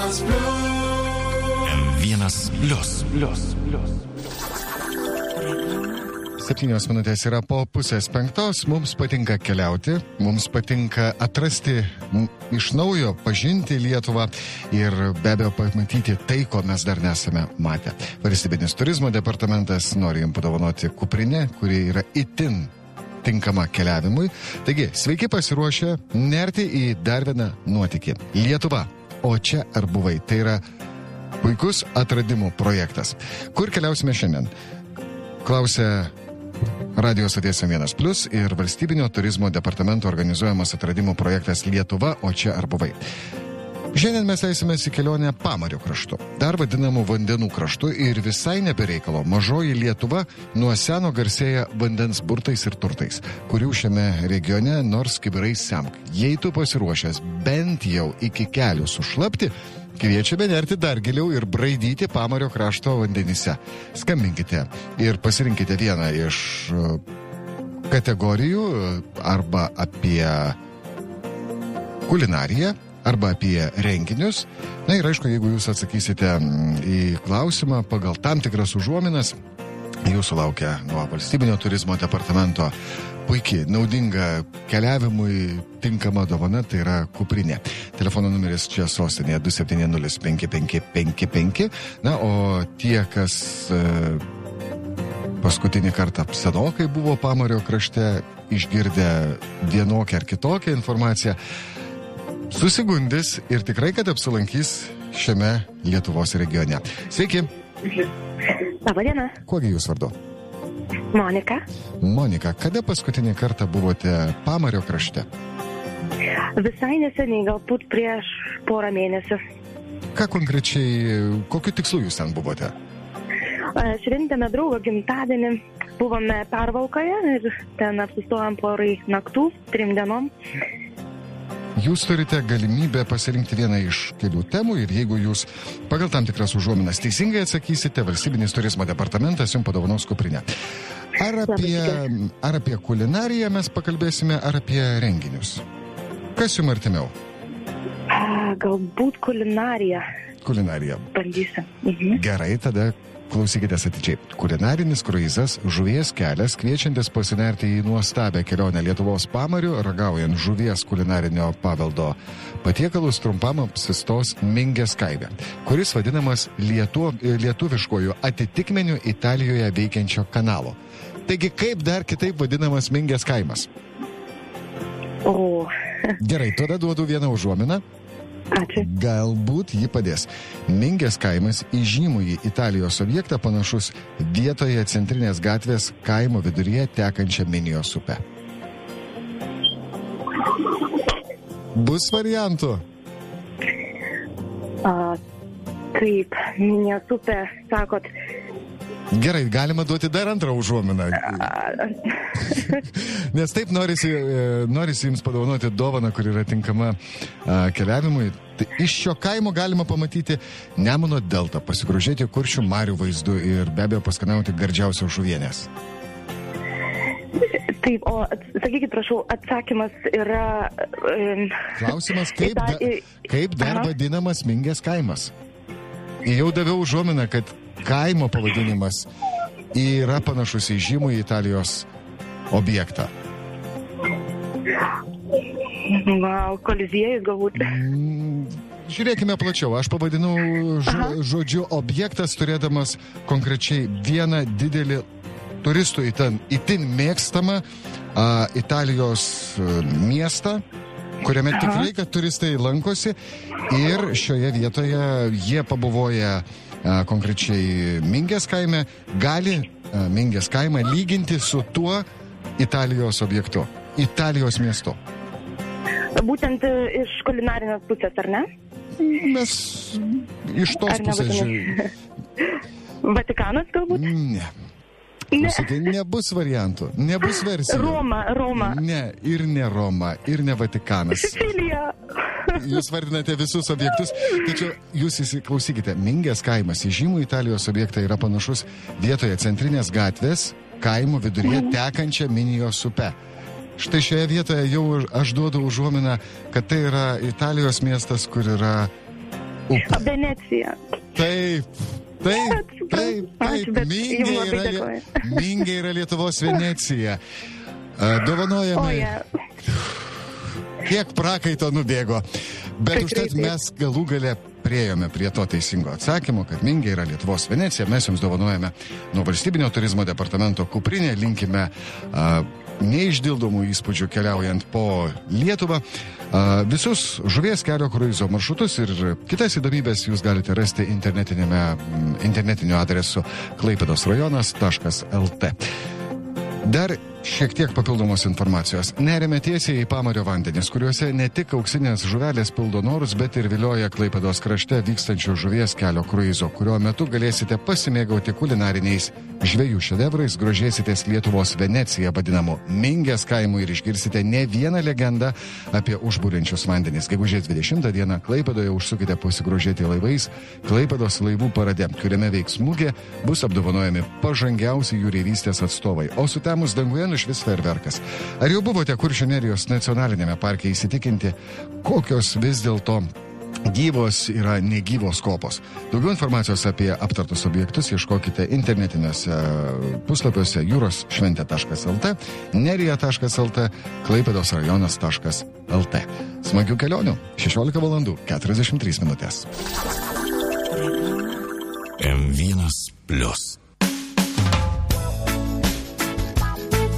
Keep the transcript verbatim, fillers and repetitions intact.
M vienas plius. Plius. Plius. Septynios minutės yra po pusės penktos, mums patinka keliauti, mums patinka atrasti iš naujo, pažinti Lietuvą ir be abejo pamatyti tai, ko mes dar nesame matę. Valstybinis turizmo departamentas nori jums padovanoti kuprinę, kuri yra itin tinkama keliavimui. Taigi, sveiki pasiruošę nerti į dar vieną nuotykį. Lietuva, o čia ar buvai? Tai yra puikus atradimų projektas. Kur keliausime šiandien? Klausia Radio stoties M vienas plius ir Valstybinio turizmo departamento organizuojamas atradimų projektas Lietuva, o čia ar buvai. Šiandien mes eisimės į kelionę Pamario kraštu, dar vadinamų vandenų kraštu ir visai nebereikalo. Mažoji Lietuva nuo seno garsėja vandens burtais ir turtais, kurių šiame regione nors kibirais semk. Jei tu pasiruošęs bent jau iki kelių sušlapti, kviečiame nerti dar giliau ir braidyti Pamario krašto vandenyse. Skambinkite ir pasirinkite vieną iš kategorijų arba apie kulinariją, arba apie renginius. Na ir aišku, jeigu jūs atsakysite į klausimą pagal tam tikras užuominas, jūsų laukia nuo Valstybinio turizmo departamento puikiai, naudinga keliavimui tinkama dovana, tai yra kuprinė. Telefono numeris čia sostinėje du septyni nulis penki penki penki penki. Na, o tie, kas e, paskutinį kartą senokai buvo Pamario krašte, išgirdę vienokią ar kitokią informaciją, susigundys ir tikrai, kad apsilankys šiame Lietuvos regione. Sveiki. Labą dieną. Kuogi jūs vardu? Monika. Monika, kada paskutinį kartą buvote Pamario krašte? Visai neseniai, galbūt prieš porą mėnesių. Ką konkrečiai, kokiu tikslu jūs ten buvote? Šventėme draugo gimtadienį, buvome Pervalkoje ir ten apsistojom porai naktų, trim dienom. Jūs turite galimybę pasirinkti vieną iš kelių temų ir jeigu jūs pagal tam tikras užuominas teisingai atsakysite, Valstybinis turizmo departamentas jums padovanos kuprinę. Ar apie, ar apie kulinariją mes pakalbėsime, ar apie renginius? Kas jums artimiau? Galbūt kulinarija. Kulinarija. Bandysiu. Mhm. Gerai, tada klausykitės atidžiai. Kulinarinis kruizas, žuvies kelias, kviečiantis pasinerti į nuostabią kelionę Lietuvos Pamariu, ragaujant žuvies kulinarinio paveldo patiekalus, trumpam apsistos Mingės kaime, kuris vadinamas lietu, lietuviškojų atitikmeniu Italijoje veikiančio kanalo. Taigi, kaip dar kitaip vadinamas Mingės kaimas? O. Gerai, tada duodu vieną užuominą. Ačiū. Galbūt ji padės. Mingės kaimas į žymųjį Italijos objektą panašus vietoje centrinės gatvės kaimo viduryje tekančią Minijos upę. Bus variantų? A, kaip Minijos upė, sakot. Gerai, galima duoti dar antrą užuominą. Nes taip norisi, norisi jums padovanoti dovaną, kur yra tinkama a, keliavimui. Tai iš šio kaimo galima pamatyti Nemuno deltą, pasigrožėti Kuršių marių vaizdu ir be abejo paskanauti gardžiausios žuvienės. Taip, o sakykit, prašau, atsakymas yra... Um, Klausimas, kaip, da, da, kaip dar aha. vadinamas Mingės kaimas? Jau daviau užuominą, kad kaimo pavadinimas yra panašus į žymų Italijos objektą. Wow, koliziejus galbūt. Mm, žiūrėkime plačiau. Aš pavadinau žo, žodžiu objektas, turėdamas konkrečiai vieną didelį turistų itin, itin mėgstamą a, Italijos a, miestą, kuriame Aha. tikrai, kad turistai lankosi ir šioje vietoje jie pabuvoja a, konkrečiai Mingės kaime, gali a, Mingės kaimą lyginti su tuo Italijos objektu, Italijos miestu. Būtent iš kulinarinės pusės, ar ne? Mes iš tos pusės žiūrėjome. Vatikanas galbūt? Ne. Klausykite, nebus variantų, nebus versijų. Roma, Roma. Ne, ir ne Roma, ir ne Vatikanas. Sicilija. Jūs vardinate visus objektus, tačiau jūs įsiklausykite, Mingės kaimas į žymų Italijos objektą yra panašus vietoje centrinės gatvės, kaimo viduryje tekančią Minijos upę. Štai šioje vietoje jau aš duodu užuominą, kad tai yra Italijos miestas, kur yra upė. Venecija. Taip, taip, taip, taip. Mingė yra, Mingė yra Lietuvos Venecija. Dovanojame. Oje. Kiek prakaito nubėgo. Bet užtat mes galų gale priejome prie to teisingo atsakymo, kad Mingė yra Lietuvos Venecija. Mes jums dovanojame nuo Valstybinio turizmo departamento kuprinę. Linkime a, neišdildomų įspūdžių keliaujant po Lietuvą. A, visus žuvies kelio kruizo maršrutus ir kitas įdomybės jūs galite rasti internetiniu adresu klaipėdos rajonas taškas el te. Dar šiek tiek papildomos informacijos. Nerime tiesiai į pamario vandenis, kuriuose ne tik auksinės žuvelės pildo norus, bet ir vilioja Klaipėdos krašte vykstančio žuvies kelio kruizo, kurio metu galėsite pasimėgauti kulinariniais žvejų šedevrais, grožėsitės Lietuvos Venecija vadinamu Mingės kaimu ir išgirsite ne vieną legendą apie užbūrenčius vandenis. Gegužės dvidešimtą dieną Klaipėdoje užsukite pasigrožėti laivais Klaipėdos laivų parade, kuriame veiks mugė, bus apdovanojami pažangiausi jūreivystės atstovai, o sutemus danguje nušvis fejerverkas. Ar jau buvote Kuršių Nerijos nacionalinėme parke įsitikinti, kokios vis dėlto gyvos yra negyvos kopos? Daugiau informacijos apie aptartus objektus ieškokite internetiniuose puslapiuose jūros šventė taškas el te, nerija taškas el te, klaipėdos rajonas taškas el te. Smagių kelionių. šešiolika valandų keturiasdešimt trys minutės. em vienas plius